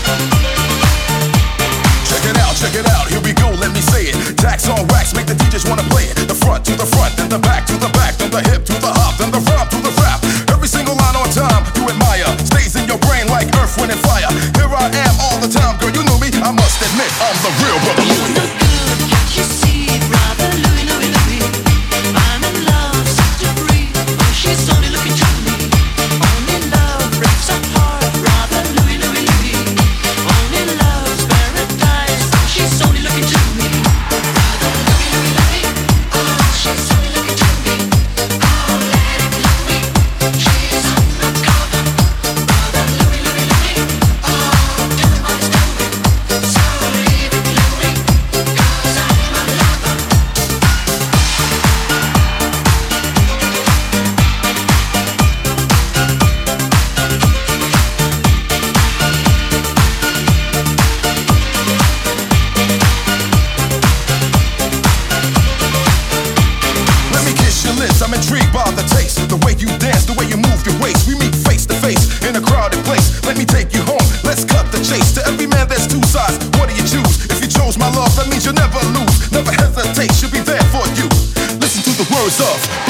Check it out, here we go, let me say it. Jacks on wax, make the DJs wanna play it. The front to the front, then the back to the back, then the hip to the hop, then the rhyme to the rap. Every single line on time, you admire. Stays in your brain like earth, wind, and fire. Here I am all the time, girl, you knew me. I must admit, I'm the real brother Louie. You look good, can't you see, brother Louie, Louie, Louie? I'm in love, set to free. Oh, she's only looking to me. Only love breaks our heart, brother Louie, Louie, Louie. Only love's paradise. She's only looking to me. Brother Louie, Louie, Louie. Oh, she's only looking to me. Oh, Lady Louie. She's undercover. Brother Louie, Louie, Louie. Oh, tell him what he's doing. So leave it, Louie, 'cause I'm a lover. Let me kiss your lips, I'm intrigued by the taste. The way you dance, the way you move your waist. We meet face to face in a crowded place. Let me take you home, let's cut the chase. To every man there's two sides, what do you choose? If you chose my love, that means you'll never lose. Never hesitate, she'll be there for you. Listen to the words of